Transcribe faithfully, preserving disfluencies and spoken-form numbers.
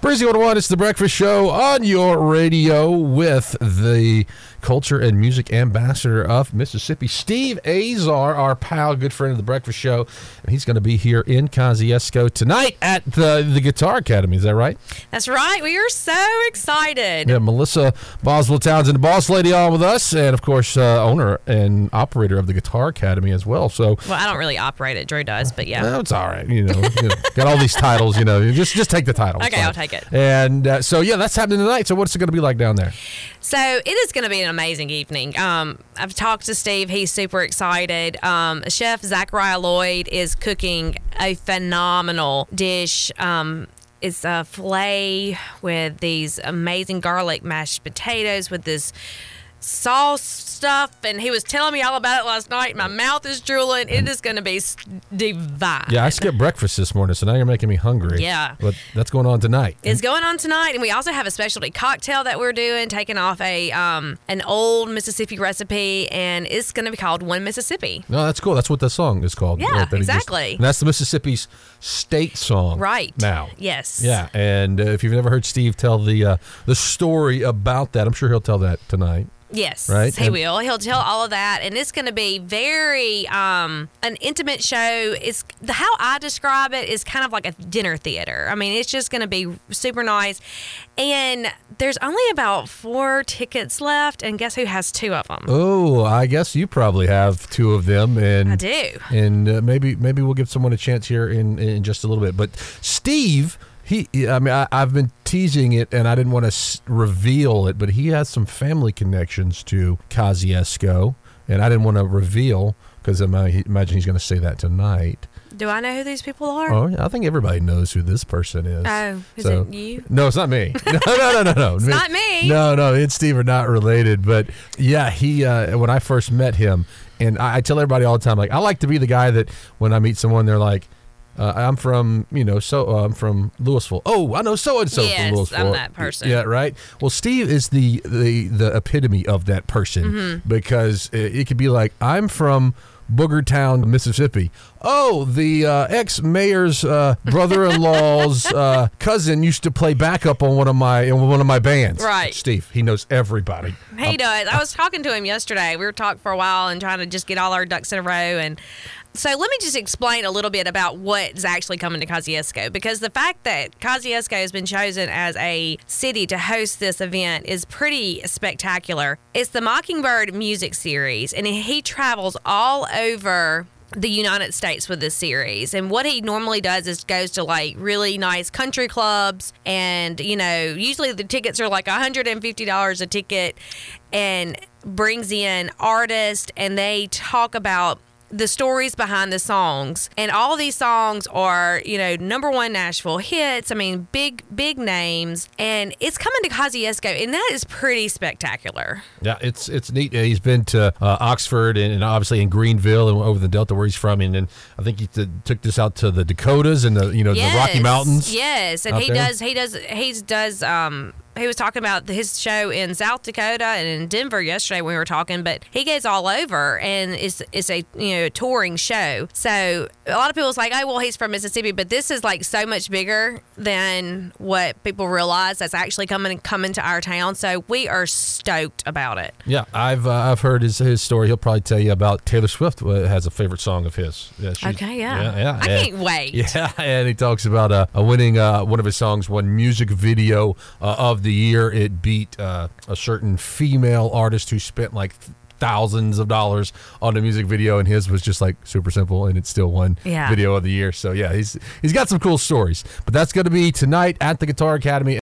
Breezy one oh one, it's The Breakfast Show on your radio with the culture and music ambassador of Mississippi, Steve Azar, our pal, good friend of The Breakfast Show. And he's going to be here in Kosciuszko tonight at the, the Guitar Academy. Is that right? That's right. We are so excited. Yeah, Melissa Boswell Townsend, the boss lady, on with us, and of course, uh, owner and operator of the Guitar Academy as well. So, well, I don't really operate it. Drew does, but yeah. Well, it's all right. You know, you know, got all these titles, you know. Just, just take the title. Okay, I'll take it. And uh, so, yeah, that's happening tonight. So what's it going to be like down there? So it is going to be an amazing evening. Um, I've talked to Steve. He's super excited. Um, Chef Zachariah Lloyd is cooking a phenomenal dish. Um, it's a filet with these amazing garlic mashed potatoes with this sauce stuff, and he was telling me all about it last night. My mouth is drooling. It is going to be divine. Yeah, I skipped breakfast this morning, so now you're making me hungry. Yeah. But that's going on tonight. It's going on tonight, and we also have a specialty cocktail that we're doing, taking off a um, an old Mississippi recipe, and it's going to be called One Mississippi. No, that's cool. That's what the song is called. Yeah, right, that he exactly. Just, and that's the Mississippi's state song. Right. Now. Yes. Yeah, and uh, if you've never heard Steve tell the uh, the story about that, I'm sure he'll tell that tonight. Yes, right? he and, will. He'll tell all of that, and it's going to be very um, an intimate show. It's the how I describe it is kind of like a dinner theater. I mean, it's just going to be super nice, and there's only about four tickets left, and guess who has two of them? Oh, I guess you probably have two of them, and I do. And uh, maybe maybe we'll give someone a chance here in in just a little bit. But Steve. He, I mean, I, I've been teasing it, and I didn't want to s- reveal it, but he has some family connections to Kosciuszko, and I didn't want to reveal because I imagine he's going to say that tonight. Do I know who these people are? Oh, yeah, I think everybody knows who this person is. Oh, is so, it you? No, it's not me. No, no, no, no, no. It's not me. No, no, it's Steve are not related, but yeah, he. Uh, when I first met him, and I, I tell everybody all the time, like I like to be the guy that when I meet someone, they're like. Uh, I'm from, you know, so uh, I'm from Louisville. Oh, I know so and so yes, from Louisville. I'm that person. Yeah, right. Well, Steve is the the, the epitome of that person mm-hmm. because it, it could be like I'm from Boogertown, Mississippi. Oh, the uh, ex-mayor's uh, brother-in-law's uh, cousin used to play backup on one of my in one of my bands. Right, Steve. He knows everybody. He um, does. I was talking to him yesterday. We were talking for a while and trying to just get all our ducks in a row and. So let me just explain a little bit about what's actually coming to Kosciuszko, because the fact that Kosciuszko has been chosen as a city to host this event is pretty spectacular. It's the Mockingbird Music Series, and he travels all over the United States with this series. And what he normally does is goes to like really nice country clubs, and you know, usually the tickets are like one hundred fifty dollars a ticket, and brings in artists, and they talk about the stories behind the songs. And all these songs are, you know, number one Nashville hits. I mean, big, big names. And it's coming to Kosciuszko, and that is pretty spectacular. Yeah, it's it's neat. He's been to uh, Oxford and, and obviously in Greenville and over the Delta where he's from. And, and I think he t- took this out to the Dakotas and the, you know, yes, the Rocky Mountains. Yes, and he there. does, he does, he does, um, he was talking about his show in South Dakota and in Denver yesterday when we were talking, but he goes all over, and it's it's a you know touring show. So a lot of people's like, oh well, he's from Mississippi, but this is like so much bigger than what people realize that's actually coming coming to our town. So we are stoked about it. Yeah, I've uh, I've heard his his story. He'll probably tell you about Taylor Swift uh, has a favorite song of his. Yeah, okay, yeah, yeah, yeah. I and, can't wait. Yeah, and he talks about uh, a winning uh, one of his songs, one music video uh, of the year. It beat uh, a certain female artist who spent like thousands of dollars on a music video, and his was just like super simple, and it's still won yeah. video of the year. So yeah, he's he's got some cool stories. But that's going to be tonight at the Guitar Academy.